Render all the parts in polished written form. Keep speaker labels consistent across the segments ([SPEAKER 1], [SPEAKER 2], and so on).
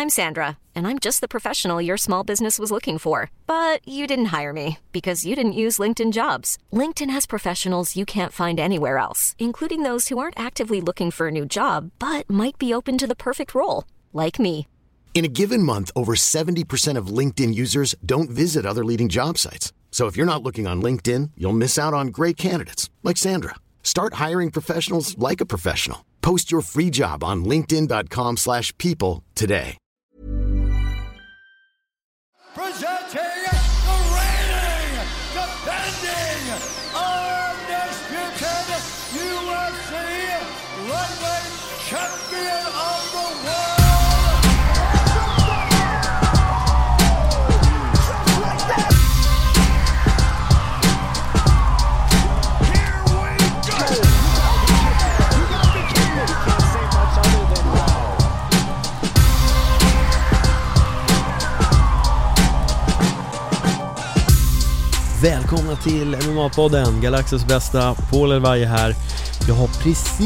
[SPEAKER 1] I'm Sandra, and I'm just the professional your small business was looking for. But you didn't hire me because you didn't use LinkedIn Jobs. LinkedIn has professionals you can't find anywhere else, including those who aren't actively looking for a new job, but might be open to the perfect role, like me.
[SPEAKER 2] In a given month, over 70% of LinkedIn users don't visit other leading job sites. So if you're not looking on LinkedIn, you'll miss out on great candidates like Sandra. Start hiring professionals like a professional. Post your free job on linkedin.com/people today.
[SPEAKER 3] Presenting the reigning, defending, undisputed UFC lightweight champion of the world.
[SPEAKER 4] Välkomna till MMA-podden, Galaxus bästa, Paul Elvaje här. Jag har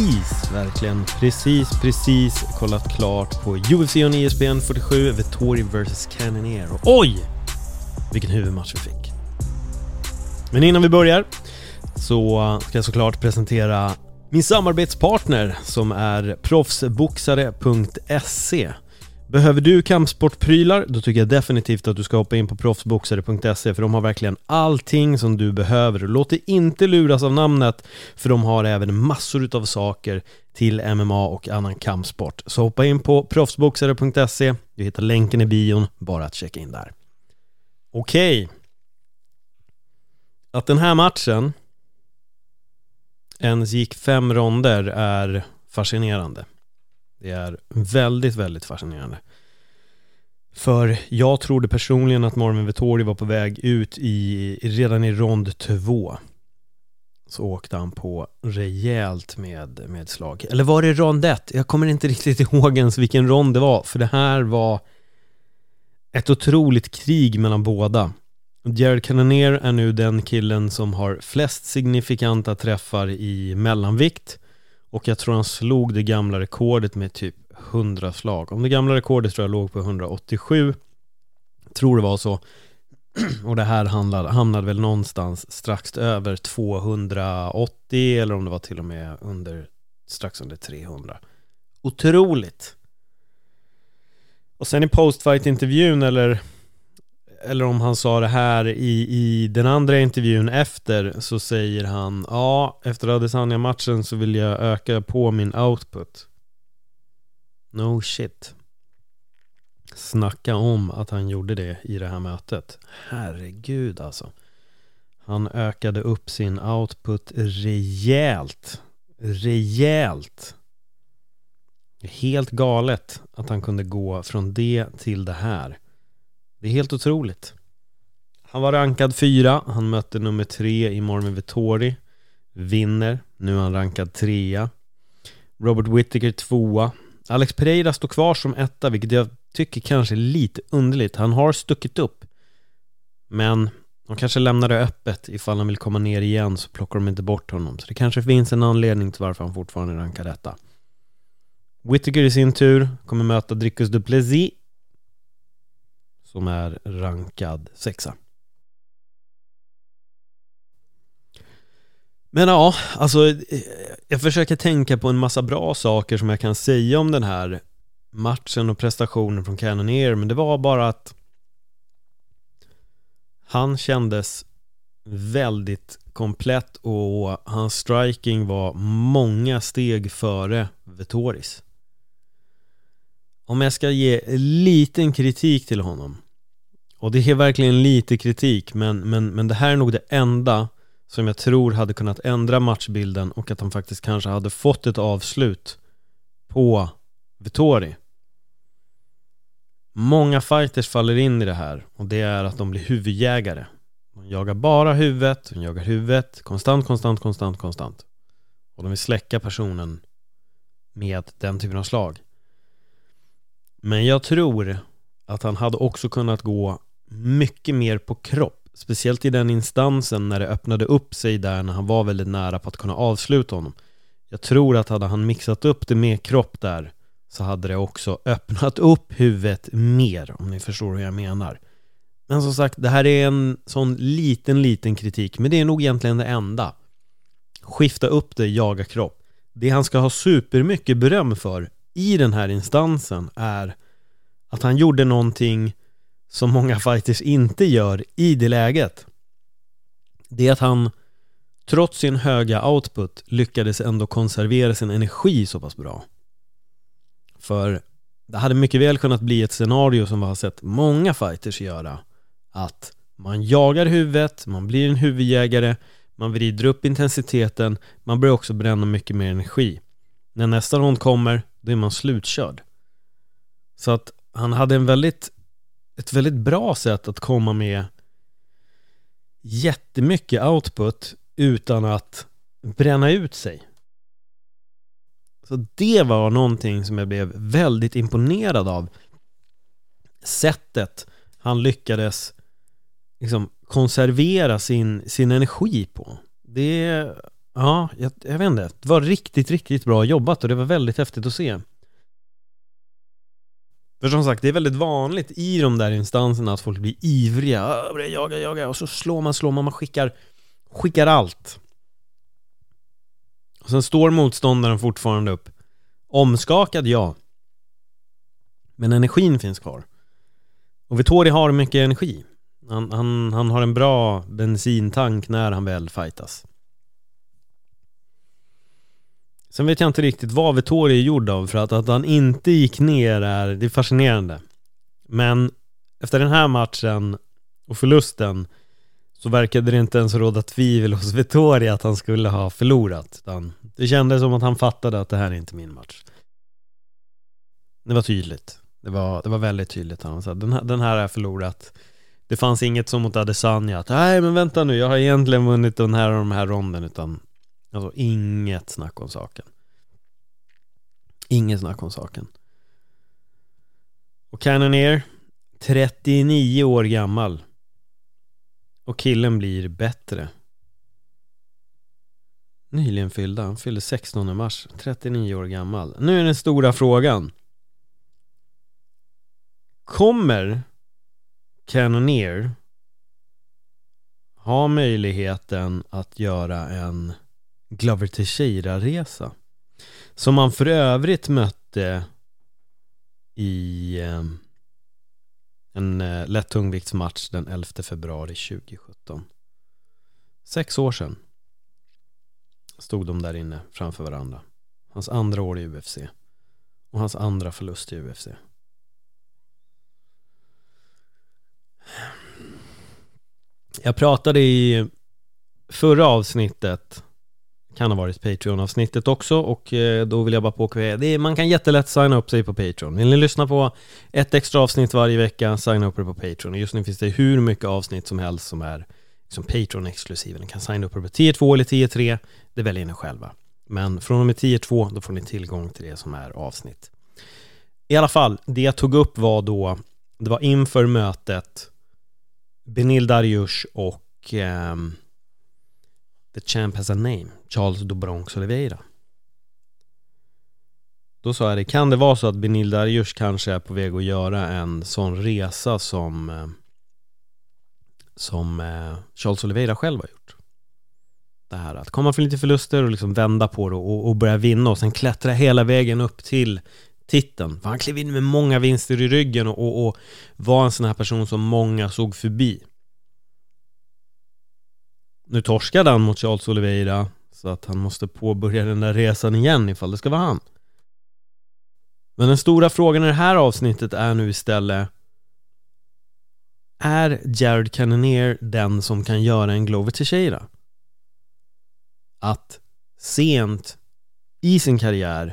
[SPEAKER 4] precis kollat klart på UFC on ESPN 47, Vettori vs Cannonier. Och oj, vilken huvudmatch vi fick. Men innan vi börjar så ska jag såklart presentera min samarbetspartner som är proffsboxare.se. Behöver du kampsportprylar, då tycker jag definitivt att du ska hoppa in på proffsboxare.se, för de har verkligen allting som du behöver. Låt dig inte luras av namnet, för de har även massor av saker till MMA och annan kampsport. Så hoppa in på proffsboxare.se, du hittar länken i bion, bara att checka in där. Okej. Att den här matchen ens gick 5 ronder är fascinerande. Det är väldigt fascinerande. För jag trodde personligen att Marvin Vettori var på väg ut redan i rond 2. Så åkte han på rejält med slag. Eller var det rond 1? Jag kommer inte riktigt ihåg ens vilken rond det var. För det här var ett otroligt krig mellan båda. Jared Cannonier är nu den killen som har flest signifikanta träffar i mellanvikt. Och jag tror han slog det gamla rekordet med typ 100 slag. Om det gamla rekordet tror jag låg på 187. Tror det var så. Och det här hamnade väl någonstans strax över 280. Eller om det var till och med strax under 300. Otroligt. Och sen i postfight-intervjun eller om han sa det här i den andra intervjun efter, så säger han: ja, efter Adesanya-matchen så vill jag öka på min output. No shit. Snacka om att han gjorde det i det här mötet. Herregud alltså. Han ökade upp sin output rejält. Helt galet att han kunde gå från det till det här. Det är helt otroligt. Han var rankad 4. Han mötte nummer 3 i Marvin Vettori. Vinner. Nu är han rankad 3. Robert Whittaker 2. Alex Pereira står kvar som 1, vilket jag tycker kanske är lite underligt. Han har stuckit upp. Men de kanske lämnar det öppet. Ifall han vill komma ner igen så plockar de inte bort honom. Så det kanske finns en anledning till varför han fortfarande rankar detta. Whittaker i sin tur kommer möta Dricus du Plessis, som är rankad 6. Men ja, alltså jag försöker tänka på en massa bra saker som jag kan säga om den här matchen och prestationen från Cannonier, men det var bara att han kändes väldigt komplett och hans striking var många steg före Vettoris. Om jag ska ge liten kritik till honom, och det är verkligen lite kritik, men det här är nog det enda som jag tror hade kunnat ändra matchbilden och att han faktiskt kanske hade fått ett avslut på Vettori. Många fighters faller in i det här, och det är att de blir huvudjägare. De jagar bara huvudet, de jagar huvudet konstant. Och de vill släcka personen med den typen av slag. Men jag tror att han hade också kunnat gå mycket mer på kropp. Speciellt i den instansen när det öppnade upp sig där, när han var väldigt nära på att kunna avsluta honom. Jag tror att hade han mixat upp det med kropp där så hade det också öppnat upp huvudet mer, om ni förstår hur jag menar. Men som sagt, det här är en sån liten kritik, men det är nog egentligen det enda. Skifta upp det, jaga kropp. Det han ska ha supermycket beröm för i den här instansen är att han gjorde någonting som många fighters inte gör i det läget. Det är att han trots sin höga output lyckades ändå konservera sin energi så pass bra. För det hade mycket väl kunnat bli ett scenario som vi har sett många fighters göra. Att man jagar huvudet, man blir en huvudjägare, man vrider upp intensiteten, man börjar också bränna mycket mer energi. När nästa rond kommer, då är man slutkörd. Så att han hade ett väldigt bra sätt att komma med jättemycket output utan att bränna ut sig. Så det var någonting som jag blev väldigt imponerad av. Sättet han lyckades liksom konservera sin energi på. Det, ja, jag vet inte. Det var riktigt bra jobbat och det var väldigt häftigt att se. För som sagt, det är väldigt vanligt i de där instanserna att folk blir ivriga, börjar jaga och så slår man skickar allt. Och sen står motståndaren fortfarande upp. Omskakad, ja. Men energin finns kvar. Och Vettori har mycket energi. Han har en bra bensintank när han väl fightas. Sen vet jag inte riktigt vad Vettori är gjord av, för att han inte gick ner det är fascinerande. Men efter den här matchen och förlusten så verkade det inte ens råda tvivel hos Vettori att han skulle ha förlorat. Det kändes som att han fattade att det här är inte min match. Det var tydligt. Det var väldigt tydligt. Han sa, den här är förlorat. Det fanns inget som mot Adesanya att nej men vänta nu, jag har egentligen vunnit den här och de här ronden, utan alltså inget snack om saken. Inget snack om saken. Och Cannonier 39 år gammal. Och killen blir bättre. Nyligen fyllda. Han fyllde 16 mars. 39 år gammal. Nu är den stora frågan. Kommer Cannonier ha möjligheten att göra en Glover Teixeira-resa? Som han för övrigt mötte i en lättungviktsmatch den 11 februari 2017. 6 år sedan stod de där inne framför varandra. Hans andra år i UFC och hans andra förlust i UFC. Jag pratade i förra avsnittet, kan ha varit Patreon-avsnittet också, och då vill jag bara påpeka, man kan jättelätt signa upp sig på Patreon. Vill ni lyssna på ett extra avsnitt varje vecka, signa upp er på Patreon. Och just nu finns det hur mycket avsnitt som helst som är liksom Patreon-exklusiva. Ni kan signa upp er på 10.2 eller 10.3, det väljer ni själva. Men från och med 10.2 då får ni tillgång till det som är avsnitt. I alla fall, det jag tog upp var då, det var inför mötet Beneil Dariush och The Champ Has a Name, Charles do Bronx Oliveira. Då sa jag det, kan det vara så att Beneil Dariush kanske är på väg att göra en sån resa som Charles Oliveira själv har gjort. Det här att komma för lite förluster och liksom vända på det och börja vinna och sen klättra hela vägen upp till titeln. För han klev in med många vinster i ryggen och var en sån här person som många såg förbi. Nu torskade han mot Charles Oliveira, så att han måste påbörja den där resan igen ifall det ska vara han. Men den stora frågan i det här avsnittet är nu istället, är Jared Cannonier den som kan göra en Glover Teixeira? Att sent i sin karriär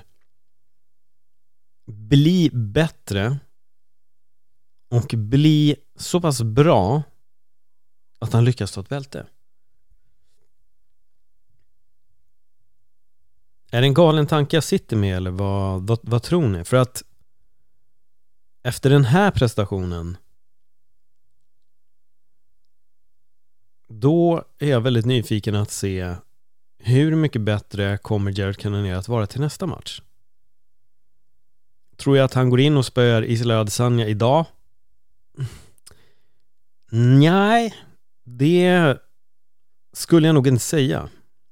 [SPEAKER 4] bli bättre och bli så pass bra att han lyckas ta ett bälte. Är det en galen tanke jag sitter med, eller vad tror ni? För att efter den här prestationen, då är jag väldigt nyfiken att se hur mycket bättre kommer Jared Cannonier att vara till nästa match. Tror jag att han går in och spöar Israel Adesanya idag? Nej, det skulle jag nog inte säga.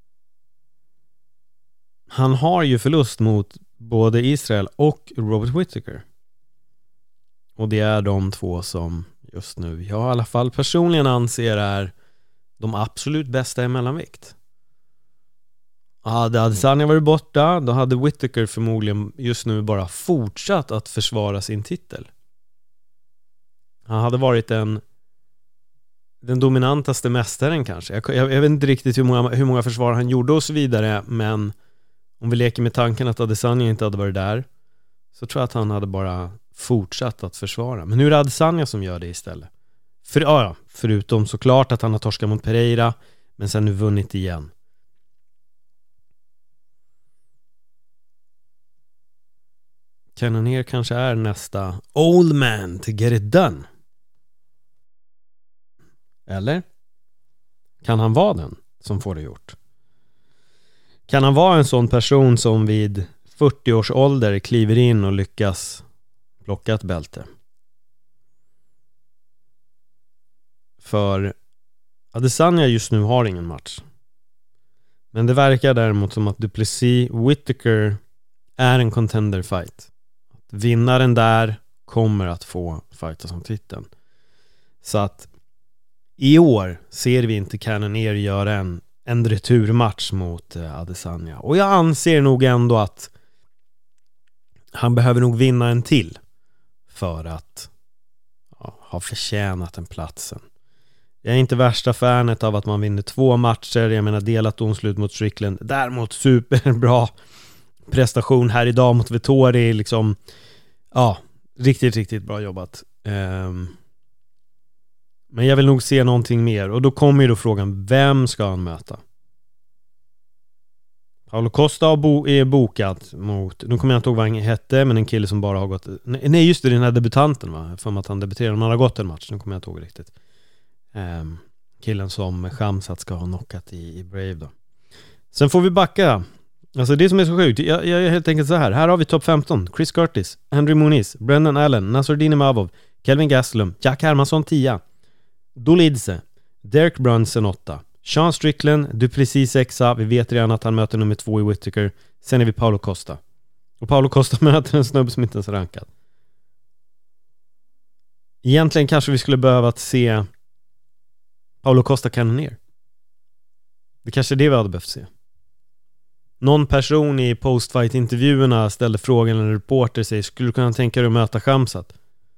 [SPEAKER 4] Han har ju förlust mot både Israel och Robert Whittaker. Och det är de två som just nu, jag i alla fall personligen anser är de absolut bästa i mellanvikt. Hade Adesanya varit borta, då hade Whittaker förmodligen just nu bara fortsatt att försvara sin titel. Han hade varit den dominantaste mästaren kanske. Jag vet inte riktigt hur många försvar han gjorde och så vidare, men om vi leker med tanken att Adesanya inte hade varit där, så tror jag att han hade bara fortsatt att försvara. Men nu är det Adesanya som gör det istället. Förutom såklart att han har torskat mot Pereira, men sen nu vunnit igen. Cannonier kanske är nästa old man to get it done. Eller? Kan han vara den som får det gjort? Kan han vara en sån person som vid 40 års ålder kliver in och lyckas plocka ett bälte? För Adesanya just nu har ingen match. Men det verkar däremot som att Duplessis Whittaker är en contender fight. Vinnaren där kommer att få fighta som titeln. Så att i år ser vi inte Cannonier göra en returmatch mot Adesanya. Och jag anser nog ändå att han behöver nog vinna en till för att ha förtjänat den platsen. Jag är inte värsta fanet av att man vinner 2 matcher. Jag menar delat domslut mot Strickland. Däremot superbra prestation här idag mot Vettori. Liksom, riktigt, riktigt bra jobbat. Men jag vill nog se någonting mer. Och då kommer ju då frågan, vem ska han möta? Paulo Costa är bokat mot, nu kommer jag inte ihåg vad han hette, men en kille som bara har gått, nej just det, den här debutanten va, för att han debuterade, man har gått en match, nu kommer jag inte ihåg riktigt. Killen som Khamzat ska ha knockat i Brave då. Sen får vi backa. Alltså det som är så sjukt, jag är helt enkelt så här har vi topp 15, Chris Curtis, Henry Muniz, Brendan Allen, Nasruddin Imavov, Kelvin Gastelum, Jack Hermansson 10, Dolidze, Derek Brunson 8, Sean Strickland, Duplessis 6, vi vet redan att han möter nummer 2 i Whittaker. Sen är vi Paulo Costa. Och Paulo Costa möter en snubbe som inte ens är rankad. Egentligen kanske vi skulle behöva att se Paulo Costa Cannonier. Det kanske är det vi hade behövt se. Någon person i postfight-intervjuerna ställde frågan, en reporter säger, skulle du kunna tänka dig att möta Khamzat?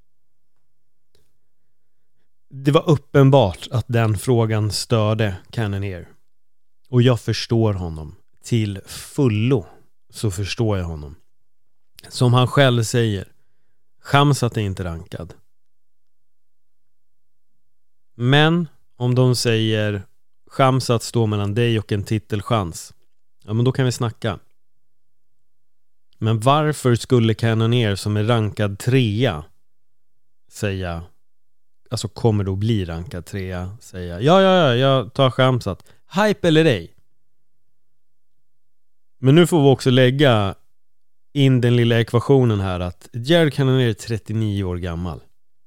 [SPEAKER 4] Det var uppenbart att den frågan störde Cannonier. Och jag förstår honom. Till fullo så förstår jag honom. Som han själv säger, Khamzat är inte rankad. Men om de säger Khamzat står mellan dig och en titelchans, ja men då kan vi snacka. Men varför skulle Cannonier som är rankad 3 säga, alltså kommer då bli rankad 3, säga ja, jag tar Khamzat, hype eller ej? Men nu får vi också lägga in den lilla ekvationen här att Jared Cannonier är 39 år gammal.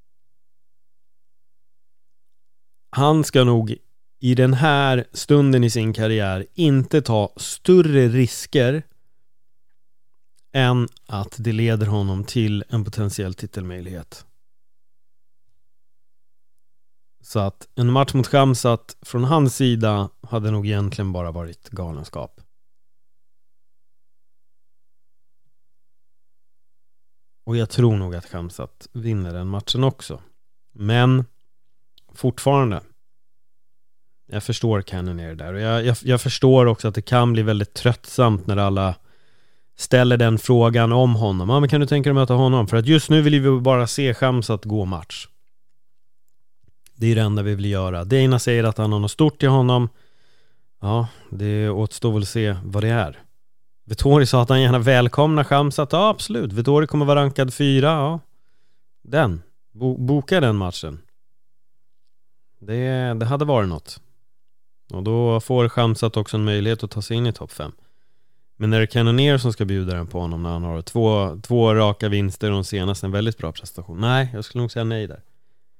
[SPEAKER 4] Han ska nog i den här stunden i sin karriär inte ta större risker än att det leder honom till en potentiell titelmöjlighet. Så att en match mot Khamzat från hans sida hade nog egentligen bara varit galenskap. Och jag tror nog att Khamzat vinner den matchen också. Men fortfarande, jag förstår Cannonier där. Och jag förstår också att det kan bli väldigt tröttsamt när alla ställer den frågan om honom. Ja, men kan du tänka dig att möta honom? För att just nu vill vi bara se Khamzat gå match. Det är det enda vi vill göra. Dana säger att han har något stort till honom. Ja, det återstår väl att se vad det är. Vettori sa att han gärna välkomnar Khamzat. Ja, absolut. Vettori kommer vara rankad 4. Ja. Den. Boka den matchen. Det hade varit något. Och då får Khamzat också en möjlighet att ta sig in i topp 5. Men när det är Cannonier som ska bjuda den på honom när han har två raka vinster och de senaste en väldigt bra prestation. Nej, jag skulle nog säga nej där.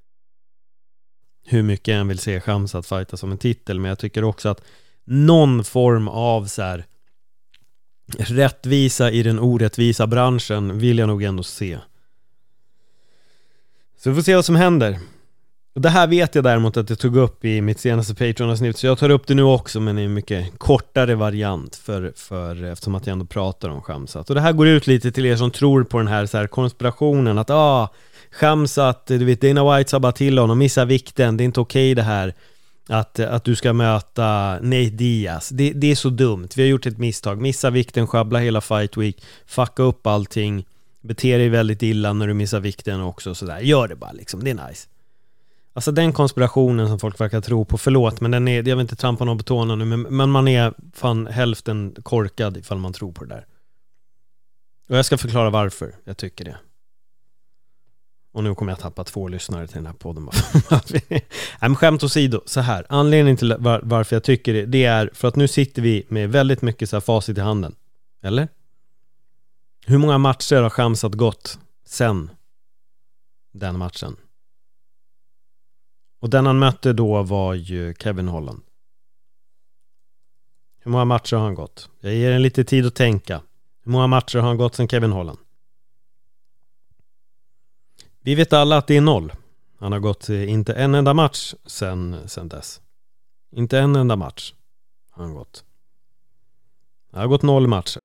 [SPEAKER 4] Hur mycket jag än vill se Khamzat fighta som en titel, men jag tycker också att någon form av så här rättvisa i den orättvisa branschen vill jag nog ändå se. Så vi får se vad som händer. Och det här vet jag däremot att jag tog upp i mitt senaste Patreon-avsnitt, så jag tar upp det nu också, men i en mycket kortare variant för eftersom att jag ändå pratar om Khamzat. Och det här går ut lite till er som tror på den här, så här konspirationen att Khamzat, du vet, Dana White sa bara till honom, missa vikten, det är inte okej det här att du ska möta Nate Diaz, det är så dumt, vi har gjort ett misstag, missa vikten, sjabbla hela fight week, fucka upp allting, bete dig väldigt illa när du missar vikten också, sådär, gör det bara liksom, det är nice. Alltså den konspirationen som folk verkar tro på, förlåt, men den är, jag vill inte trampa någon på tårna nu, men man är fan hälften korkad ifall man tror på det där. Och jag ska förklara varför jag tycker det. Och nu kommer jag tappa 2 lyssnare till den här podden. Men skämt åsido, så här. Anledningen till varför jag tycker det är för att nu sitter vi med väldigt mycket så här facit i handen. Eller? Hur många matcher har Khamzat gått sen den matchen? Och den han mötte då var ju Kevin Holland. Hur många matcher har han gått? Jag ger en lite tid att tänka. Hur många matcher har han gått sen Kevin Holland? Vi vet alla att det är 0. Han har gått inte en enda match sen dess. Inte en enda match har han gått. Han har gått 0 matcher.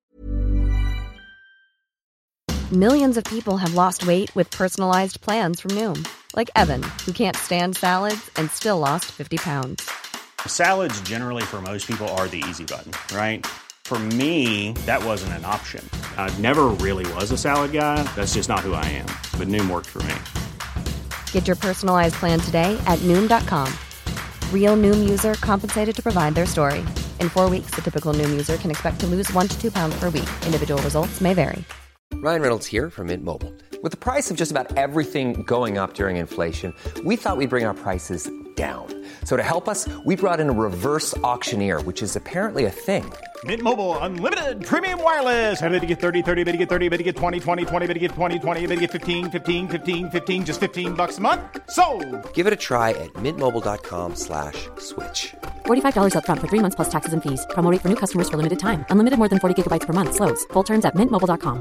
[SPEAKER 5] Millions of people have lost weight with personalized plans from Noom. Like Evan, who can't stand salads and still lost 50 pounds.
[SPEAKER 6] Salads generally for most people are the easy button, right? For me, that wasn't an option. I never really was a salad guy. That's just not who I am. But Noom worked for me.
[SPEAKER 5] Get your personalized plan today at Noom.com. Real Noom user compensated to provide their story. In 4 weeks, the typical Noom user can expect to lose 1 to 2 pounds per week. Individual results may vary.
[SPEAKER 7] Ryan Reynolds here from Mint Mobile. With the price of just about everything going up during inflation, we thought we'd bring our prices down. So to help us, we brought in a reverse auctioneer, which is apparently a thing.
[SPEAKER 6] Mint Mobile Unlimited Premium Wireless. How to get 30, 30, bit to get 30, bit to get 20, 20, 20, bit to get 20, 20, bit to get 15, 15, 15, 15, just $15 a month? Sold!
[SPEAKER 7] Give it a try at mintmobile.com/switch.
[SPEAKER 8] $45 up front for 3 months plus taxes and fees. Promo rate for new customers for limited time. Unlimited more than 40 gigabytes per month. Slows full terms at mintmobile.com.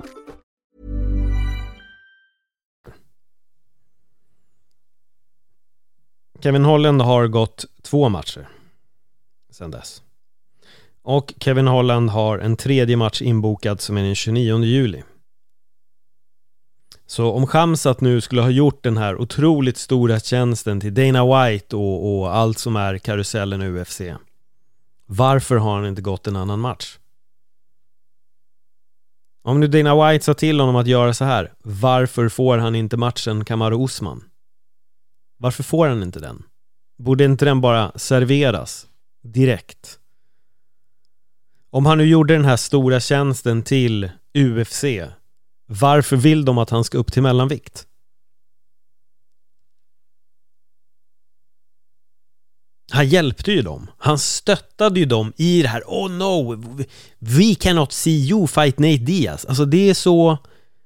[SPEAKER 4] Kevin Holland har gått 2 matcher sedan dess. Och Kevin Holland har en 3:e match inbokad som är den 29 juli. Så om Khamzat nu skulle ha gjort den här otroligt stora tjänsten till Dana White och allt som är karusellen i UFC, varför har han inte gått en annan match? Om nu Dana White sa till honom att göra så här, varför får han inte matchen Kamaru Usman? Varför får han inte den? Borde inte den bara serveras direkt? Om han nu gjorde den här stora tjänsten till UFC, varför vill de att han ska upp till mellanvikt? Han hjälpte ju dem. Han stöttade ju dem i det här. Oh no, we cannot see you fight Nate Diaz. Alltså det är så...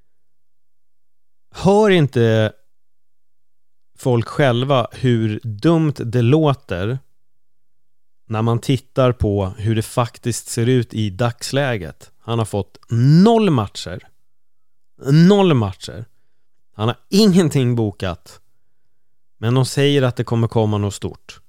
[SPEAKER 4] Hör inte folk själva hur dumt det låter när man tittar på hur det faktiskt ser ut i dagsläget. Han har fått 0 matcher. 0 matcher. Han har ingenting bokat. Men de säger att det kommer komma något stort.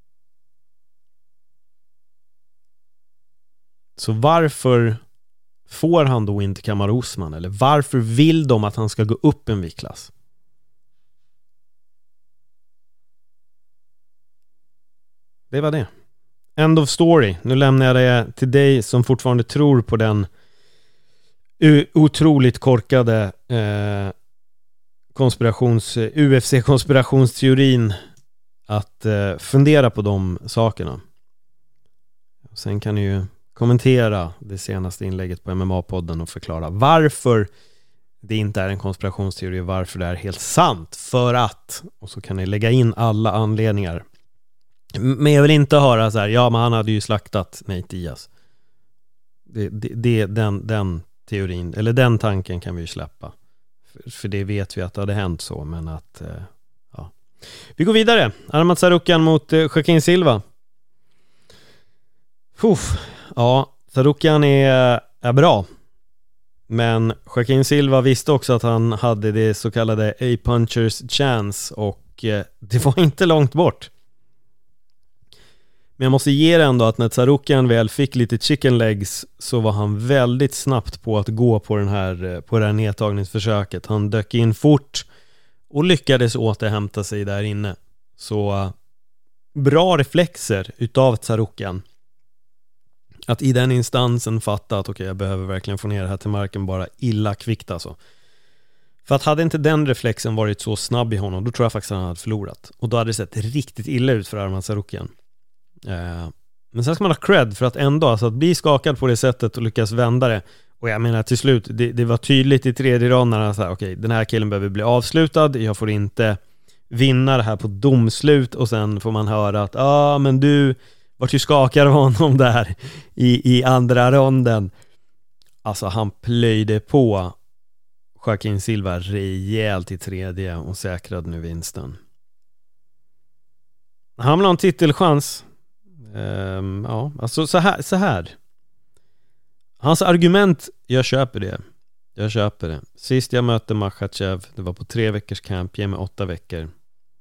[SPEAKER 4] Så varför får han då inte Kamaru Usman? Eller varför vill de att han ska gå upp en viktklass? Det var det. End of story. Nu lämnar jag det till dig som fortfarande tror på den otroligt korkade UFC-konspirationsteorin att fundera på de sakerna. Sen kan ni ju kommentera det senaste inlägget på MMA-podden och förklara varför det inte är en konspirationsteori, varför det är helt sant. För att, och så kan ni lägga in alla anledningar. Men jag vill inte höra så här, ja men han hade ju slaktat Nate Diaz. Den teorin, eller den tanken kan vi ju släppa. För det vet vi att det hade hänt så, men att ja. Vi går vidare. Arman Tsarukyan mot Joaquin Silva. Ja, Tsarukyan är bra. Men Joaquin Silva visste också att han hade det så kallade A-punchers chance, och det var inte långt bort. Men jag måste ge det ändå att när Tsarukyan väl fick lite chicken legs så var han väldigt snabbt på att gå på det här nedtagningsförsöket. Han dök in fort och lyckades återhämta sig där inne. Så bra reflexer utav Tsarukyan. Att i den instansen fatta att okej, jag behöver verkligen få ner det här till marken bara illa kvickt alltså. För att hade inte den reflexen varit så snabb i honom, då tror jag faktiskt att han hade förlorat. Och då hade det sett riktigt illa ut för Arman Tsarukyan. Men sen ska man ha cred för att ändå, alltså att bli skakad på det sättet och lyckas vända det. Och jag menar till slut, det var tydligt i tredje ronden att okej, den här killen behöver bli avslutad. Jag får inte vinna det här på domslut. Och sen får man höra att men du vart ju skakad av honom där i andra ronden. Alltså han plöjde på Joaquin Silva rejält i tredje och säkrade nu vinsten. Han vill ha en titelchans. Ja, alltså så här. Hans argument, jag köper det. Sist jag mötte Makhachev, det var på 3 veckors camp, ge mig 8 veckor.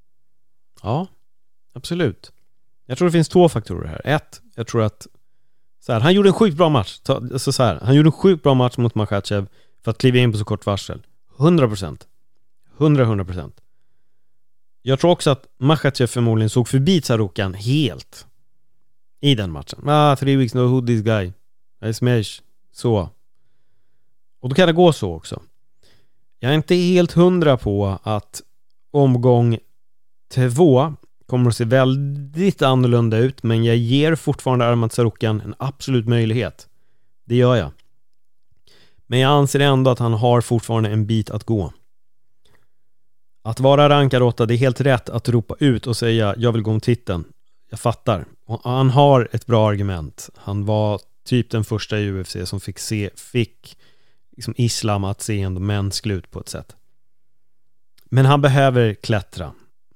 [SPEAKER 4] Ja, absolut. Jag tror det finns 2 faktorer här. 1, jag tror att han gjorde en sjukt bra match. Han gjorde en sjukt bra match mot Makhachev för att kliva in på så kort varsel. 100%. 100%. Jag tror också att Makhachev förmodligen såg förbi Tsarukyan helt i den matchen. 3 weeks no who this guy. I smash. Så. Och då kan det gå så också. Jag är inte helt 100 på att omgång 2 kommer att se väldigt annorlunda ut, men jag ger fortfarande Arman Tsarukyan en absolut möjlighet. Det gör jag. Men jag anser ändå att han har fortfarande en bit att gå. Att vara rankad 8, det är helt rätt att ropa ut och säga jag vill gå om titeln. Jag fattar. Och han har ett bra argument. Han var typ den första i UFC som fick liksom islam att se ändå mänsklig ut på ett sätt. Men han behöver klättra.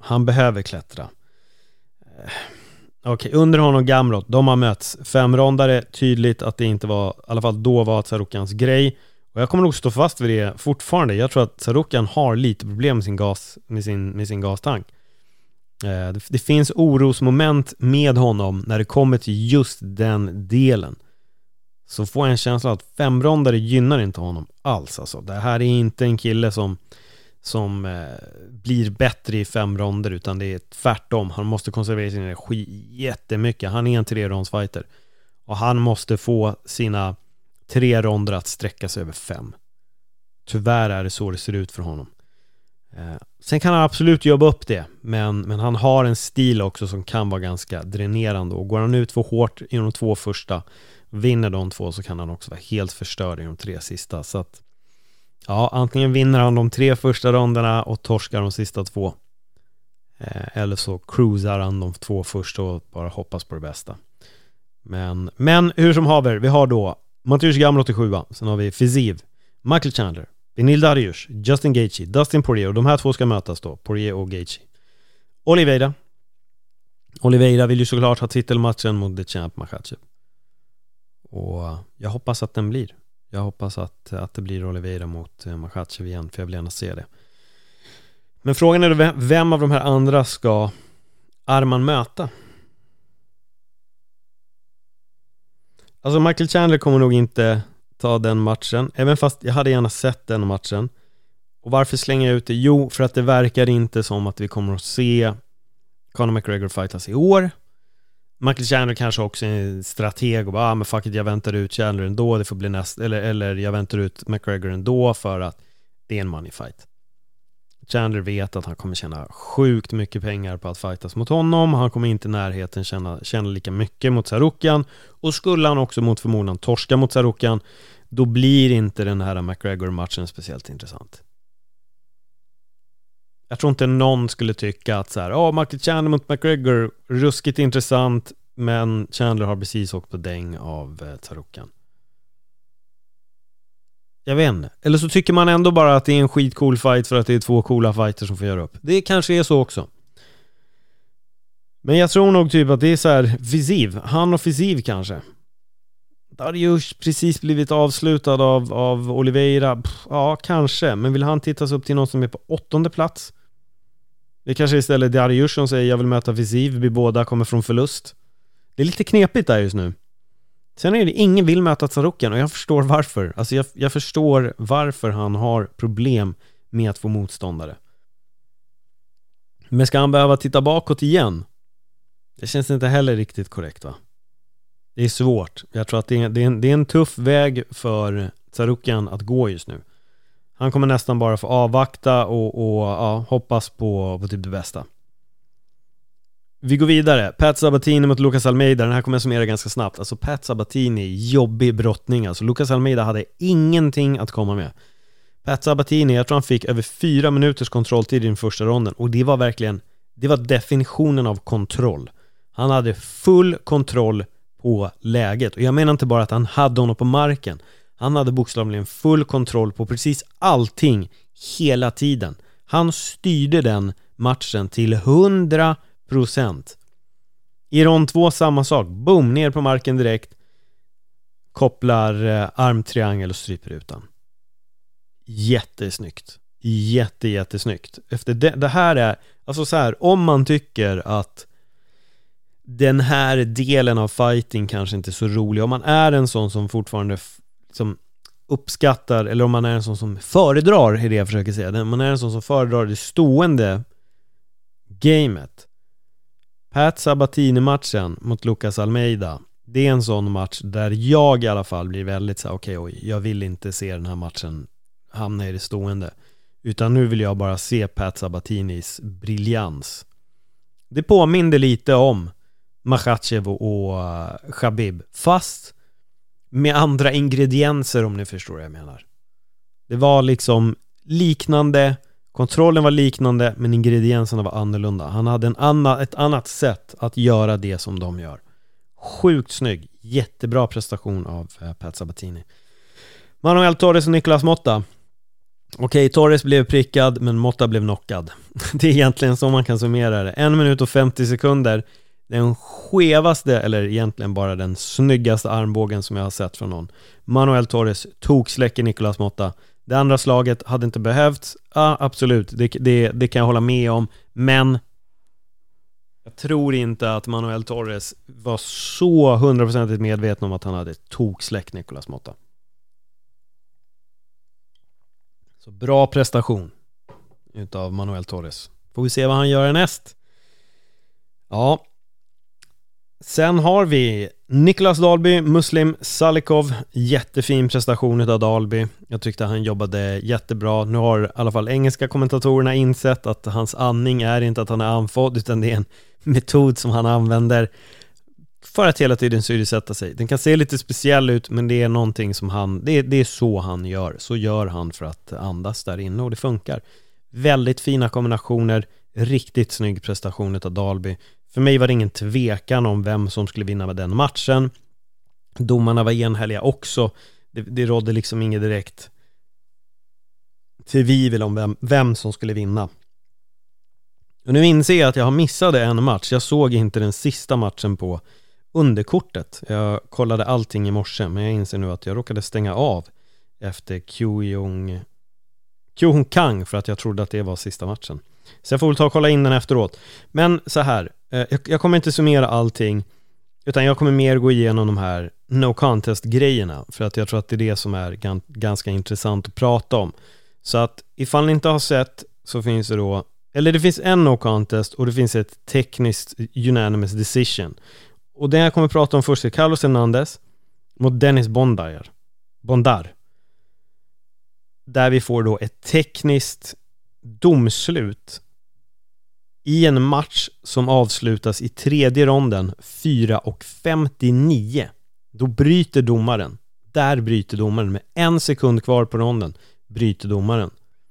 [SPEAKER 4] Okej, under honom Gamrot, de har mötts 5-rondare, tydligt att det inte var, i alla fall då var Tsarukyans grej. Och jag kommer nog stå fast vid det fortfarande. Jag tror att Tsarukyan har lite problem med sin gastank. Det finns orosmoment med honom när det kommer till just den delen. Så får jag en känsla att 5-rondare gynnar inte honom alls alltså. Det här är inte en kille som blir bättre i 5 ronder, utan det är tvärtom. Han måste konservera sin energi jättemycket. Han är en 3-rondsfighter och han måste få sina 3 ronder att sträcka sig över 5. Tyvärr är det så det ser ut för honom. Sen kan han absolut jobba upp det, men han har en stil också som kan vara ganska dränerande, och går han ut för hårt i de 2 första, vinner de 2, så kan han också vara helt förstörd i de 3 sista. Så att ja, antingen vinner han de 3 första ronderna och torskar de sista 2, eller så cruisar han de 2 första och bara hoppas på det bästa. Men hur som haver, vi har då Mateusz Gamrot i 7, sen har vi Fiziev, Michael Chandler, Beneil Dariush, Justin Gaethje, Dustin Poirier, och de här 2 ska mötas då, Poirier och Gaethje. Oliveira vill ju såklart ha titelmatchen mot The Champ Makhachev, och jag hoppas att den blir. Jag hoppas att det blir Oliveira mot Makhachev igen, för jag vill gärna se det. Men frågan är vem av de här andra ska Arman möta? Alltså Michael Chandler kommer nog inte ta den matchen, även fast jag hade gärna sett den matchen. Och varför slänger jag ut det? Jo, för att det verkar inte som att vi kommer att se Conor McGregor fightas i år. Michael Chandler kanske också är en strateg och bara, men fuck it, jag väntar ut Chandler ändå, det får bli eller jag väntar ut McGregor ändå för att det är en money fight. Chandler vet att han kommer tjäna sjukt mycket pengar på att fightas mot honom. Han kommer inte i närheten tjäna lika mycket mot Tsarukyan, och skulle han också mot förmodan torska mot Tsarukyan, då blir inte den här McGregor-matchen speciellt intressant. Jag tror inte någon skulle tycka att Michael Chandler mot McGregor, ruskigt intressant, men Chandler har precis åkt på däng av Tsarukyan. Jag vet inte. Eller så tycker man ändå bara att det är en skitcool fight för att det är 2 coola fighters som får göra upp. Det kanske är så också. Men jag tror nog typ att det är så här Fiziev. Han och Fiziev kanske. Dariush precis blivit avslutad av Oliveira. Ja, kanske. Men vill han tittas upp till någon som är på 8:e plats? Det kanske istället Dariush som säger jag vill möta Fiziev. Vi båda kommer från förlust. Det är lite knepigt där just nu. Sen är det ingen vill möta Tsarukyan och jag förstår varför. Alltså jag förstår varför han har problem med att få motståndare. Men ska han behöva titta bakåt igen? Det känns inte heller riktigt korrekt, va? Det är svårt. Jag tror att det är en tuff väg för Tsarukyan att gå just nu. Han kommer nästan bara få avvakta och hoppas på typ det bästa. Vi går vidare. Pat Sabatini mot Lucas Almeida. Den här kommer jag summera ganska snabbt. Alltså Pat Sabatini, jobbig brottning. Alltså Lucas Almeida hade ingenting att komma med. Pat Sabatini, jag tror han fick över 4 minuters kontrolltid i den första ronden. Och det var definitionen av kontroll. Han hade full kontroll på läget. Och jag menar inte bara att han hade honom på marken. Han hade bokstavligen full kontroll på precis allting hela tiden. Han styrde den matchen till 100%. I rond 2 samma sak. Boom, ner på marken direkt. Kopplar armtriangel och stryper utan. Jättesnyggt. Jättesnyggt. Efter det här är alltså så här, om man tycker att den här delen av fighting kanske inte är så rolig, om man är en sån som fortfarande som uppskattar, eller om man är en sån som föredrar, är det jag försöker säga, man är en sån som föredrar det stående gamet. Pat Sabatini-matchen mot Lucas Almeida, det är en sån match där jag i alla fall blir väldigt så okej, jag vill inte se den här matchen hamna i det stående, utan nu vill jag bara se Pat Sabatinis briljans. Det påminner lite om Makhachev och Khabib, fast med andra ingredienser, om ni förstår vad jag menar. Det var liksom liknande, kontrollen var liknande, men ingredienserna var annorlunda. Han hade ett annat sätt att göra det som de gör. Sjukt snygg, jättebra prestation av Pat Sabatini. Manuel Torres och Nicolas Motta. Okej, Torres blev prickad, men Motta blev knockad. Det är egentligen så man kan summera det. 1 minut och 50 sekunder. Den skevaste, eller egentligen bara den snyggaste armbågen som jag har sett från någon. Manuel Torres tog släcker Nicolas Motta. Det andra slaget hade inte behövts. Ja, absolut, det kan jag hålla med om. Men jag tror inte att Manuel Torres var så 100% medveten om att han hade tog släck Nicolas Motta. Så bra prestation utav Manuel Torres. Får vi se vad han gör näst. Ja. Sen har vi Nicolas Dalby, Muslim Salikov. Jättefin prestation utav Dalby. Jag tyckte han jobbade jättebra. Nu har i alla fall engelska kommentatorerna insett att hans andning är inte att han är andfådd, utan det är en metod som han använder för att hela tiden syresätta sig. Den kan se lite speciell ut, men det är någonting som det är så han gör. Så gör han för att andas där inne, och det funkar. Väldigt fina kombinationer. Riktigt snygg prestation utav Dalby. För mig var det ingen tvekan om vem som skulle vinna med den matchen. Domarna var enhälliga också. Det rådde liksom inget direkt tvivel om vem som skulle vinna. Och nu inser jag att jag har missat en match. Jag såg inte den sista matchen på underkortet. Jag kollade allting i morse, men jag inser nu att jag råkade stänga av efter Kyung Kang för att jag trodde att det var sista matchen. Så jag får väl ta och kolla in den efteråt. Men så här, jag kommer inte summera allting, utan jag kommer mer gå igenom de här no contest-grejerna, för att jag tror att det är det som är ganska intressant att prata om. Så att ifall ni inte har sett, så finns det då, eller det finns en no contest och det finns ett tekniskt unanimous decision. Och det jag kommer prata om först är Carlos Hernandez mot Dennis Bondar. Där vi får då ett tekniskt domslut i en match som avslutas i 3:e ronden 4:59. Då bryter domaren. Där bryter domaren med 1 sekund kvar på ronden. Bryter domaren.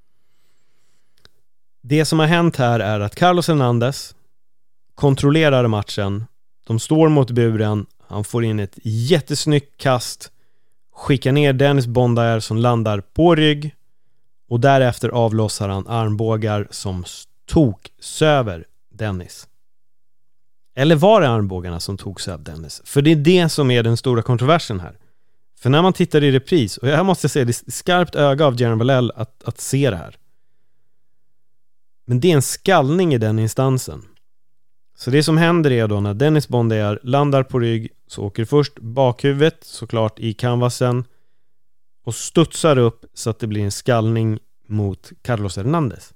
[SPEAKER 4] Det som har hänt här är att Carlos Hernandez kontrollerar matchen. De står mot buren. Han får in ett jättesnyggt kast. skickar ner Dennis Bondair som landar på rygg, och därefter avlossar han armbågar som söver Dennis. Eller var det armbågarna som söv Dennis? För det är det som är den stora kontroversen här. För när man tittar i repris, och jag måste säga, det är skarpt öga av Jaron Vallell att se det här. Men det är en skallning i den instansen. Så det som händer är då när Dennis Bondair landar på rygg, så åker först bakhuvudet såklart i canvasen och studsar upp så att det blir en skallning mot Carlos Hernandez.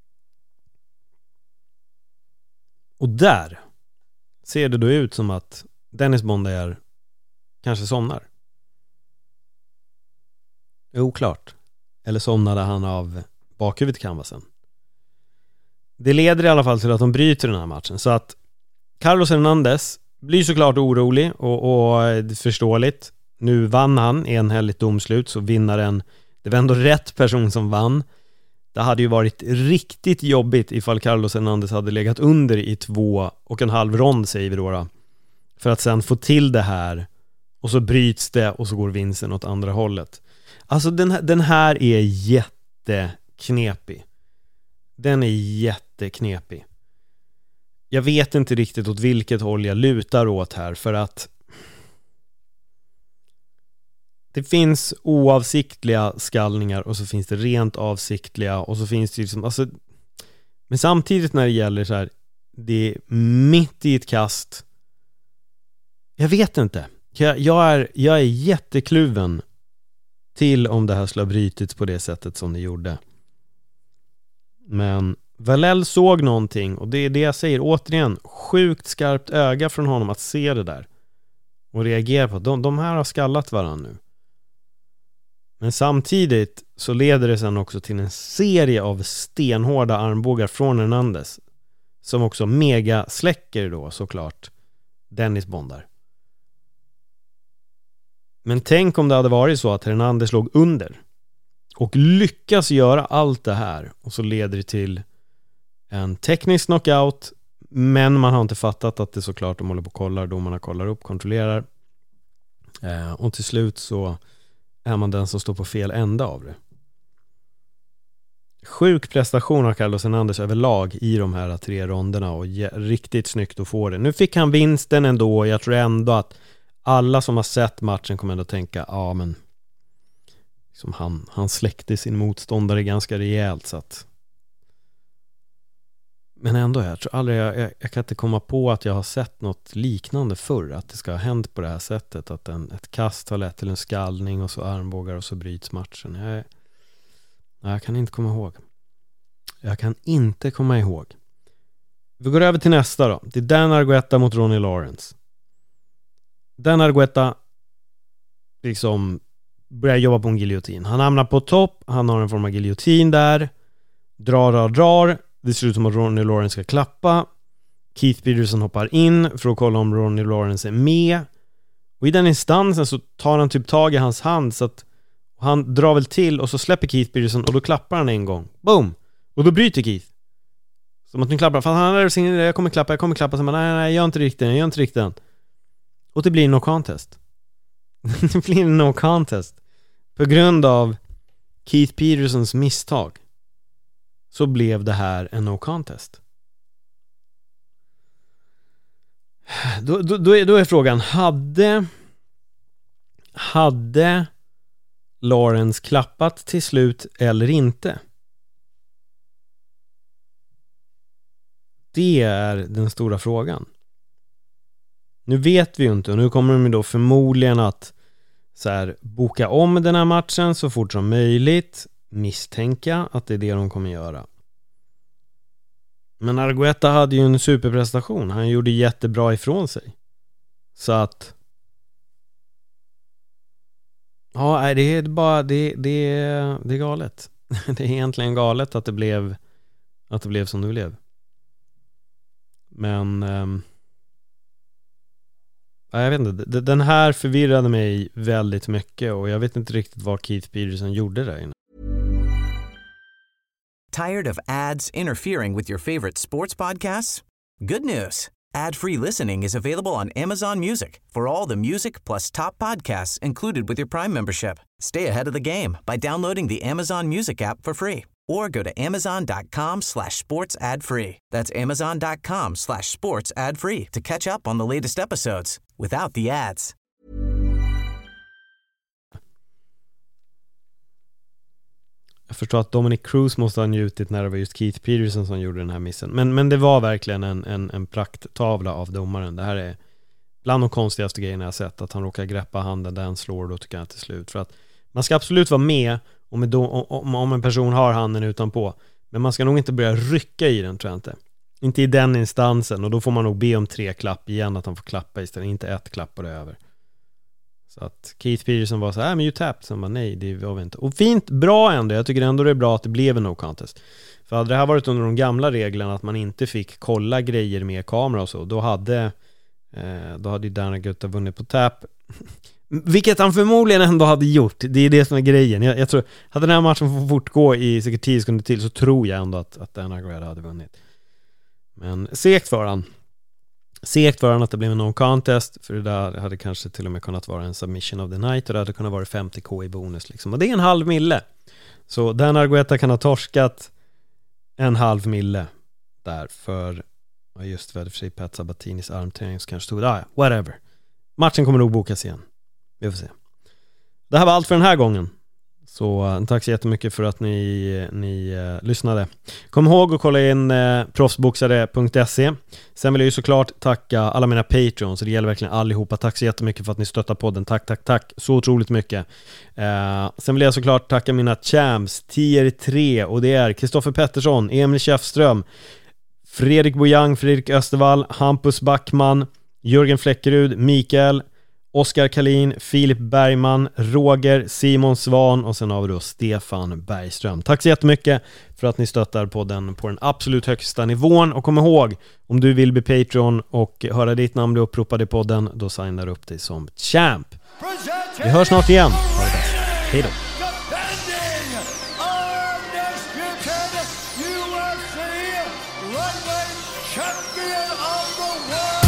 [SPEAKER 4] Och där ser det då ut som att Dennis Bondair kanske somnar. Oklart. Eller somnade han av bakhuvudet i canvasen. Det leder i alla fall till att de bryter den här matchen. Så att Carlos Hernandez blir såklart orolig och förståeligt. Nu vann han enhälligt domslut, så vinnaren, det var ändå rätt person som vann. Det hade ju varit riktigt jobbigt ifall Carlos Hernandez hade legat under i 2,5 rond, säger vi då. För att sen få till det här, och så bryts det och så går vinsten åt andra hållet. Alltså den här är jätteknepig. Den är jätteknepig. Jag vet inte riktigt åt vilket håll jag lutar åt här, för att det finns oavsiktliga skallningar och så finns det rent avsiktliga, och så finns det liksom, alltså, men samtidigt när det gäller så här, det är mitt i ett kast. Jag vet inte. Jag är jättekluven till om det här skulle ha brytits på det sättet som det gjorde. Men Vallell såg någonting, och det är det jag säger återigen, sjukt skarpt öga från honom att se det där och reagera på att de här har skallat varandra nu. Men samtidigt så leder det sen också till en serie av stenhårda armbågar från Hernandez, som också mega släcker då såklart Dennis Bondair. Men tänk om det hade varit så att Hernandez låg under och lyckas göra allt det här, och så leder det till en teknisk knockout, men man har inte fattat att det såklart, de håller på och kollar, domarna kollar upp, kontrollerar, och till slut så är man den som står på fel ända av det. Sjuk prestation av Carlos Hernandez överlag i de här 3 ronderna, och riktigt snyggt att få det. Nu fick han vinsten ändå. Jag tror ändå att alla som har sett matchen kommer ändå tänka, ja men liksom han släckte sin motståndare ganska rejält, så att, men ändå, jag tror aldrig jag kan inte komma på att jag har sett något liknande förr, att det ska ha hänt på det här sättet, att ett kast har lett till en skallning och så armbågar och så bryts matchen. Jag kan inte komma ihåg. Vi går över till nästa då. Det är Dan Argueta mot Ronnie Lawrence. Dan Argueta liksom börjar jobba på en giljotin. Han hamnar på topp, han har en form av giljotin där, drar. Det ser ut som att Ronnie Lawrence ska klappa. Keith Peterson hoppar in för att kolla om Ronnie Lawrence är med. Och i den instansen så tar han typ tag i hans hand, så att han drar väl till, och så släpper Keith Peterson, och då klappar han en gång. Boom! Och då bryter Keith. Som att nu klappar. För han hade sin, jag kommer klappa. Så man, nej, jag gör inte riktigt. Och det blir no contest. Det blir no contest. På grund av Keith Petersons misstag så blev det här en no contest. Då är frågan, hade Lawrence klappat till slut eller inte? Det är den stora frågan. Nu vet vi ju inte, och nu kommer de då förmodligen att så här, boka om den här matchen så fort som möjligt, misstänka att det är det de kommer göra. Men Argueta hade ju en superprestation. Han gjorde jättebra ifrån sig. Så att ja, det är bara det är galet. Det är egentligen galet att det blev som det blev. Men jag vet inte, den här förvirrade mig väldigt mycket, och jag vet inte riktigt vad Keith Peterson gjorde där inne.
[SPEAKER 9] Tired of ads interfering with your favorite sports podcasts? Good news. Ad-free listening is available on Amazon Music for all the music plus top podcasts included with your Prime membership. Stay ahead of the game by downloading the Amazon Music app for free or go to amazon.com/sports ad free. That's amazon.com/sports ad free to catch up on the latest episodes without the ads.
[SPEAKER 4] Jag förstår att Dominic Cruz måste ha njutit när det var just Keith Peterson som gjorde den här missen. Men det var verkligen en prakttavla av domaren. Det här är bland de konstigaste grejerna jag sett. Att han råkar greppa handen där han slår, då tycker jag till slut. För att man ska absolut vara med om en person har handen utanpå. Men man ska nog inte börja rycka i den, tror jag inte. Inte i den instansen. Och då får man nog be om 3 klapp igen, att han får klappa istället. Inte 1 klapp och det över. Så att Keith Peterson var så här, men you tapped. Så man, nej, det var vi inte. Och fint, bra ändå. Jag tycker ändå det är bra att det blev en no contest. För hade det här varit under de gamla reglerna att man inte fick kolla grejer med kamera och så, då hade ju Dana Gutta vunnit på tap. Vilket han förmodligen ändå hade gjort. Det är det som är grejen. Jag tror, hade den här matchen fått fortgå i säkert 10 sekunder till, så tror jag ändå att Dana Gutta hade vunnit. Men segt för han att det blev en no-contest, för det där hade kanske till och med kunnat vara en submission of the night, och det hade kunnat vara 50k i bonus liksom. Och det är 1,5 mille. Så Dan Argueta kan ha torskat 1,5 mille där för, ja just för sig Pat Sabatinis armträning, så kanske stod det, whatever. Matchen kommer nog bokas igen. Vi får se. Det här var allt för den här gången. Så tack så jättemycket för att ni lyssnade. Kom ihåg att kolla in proffsboxare.se. Sen vill jag ju såklart tacka alla mina Patreons. Så det gäller verkligen allihopa. Tack så jättemycket för att ni stöttar podden. Tack. Så otroligt mycket. Sen vill jag såklart tacka mina champs. Tier 3. Och det är Kristoffer Pettersson, Emil Käfström, Fredrik Bojang, Fredrik Östervall, Hampus Backman, Jörgen Fläckerud, Mikael, Oskar Kalin, Filip Bergman, Roger, Simon Svan och sen har vi då Stefan Bergström. Tack så jättemycket för att ni stöttar podden på den absolut högsta nivån. Och kom ihåg, om du vill bli Patreon och höra ditt namn bli uppropad i podden, då signar du upp dig som champ. Vi hörs snart igen. Ha det bäst. Hej då.
[SPEAKER 3] UFC lightweight champion of the world,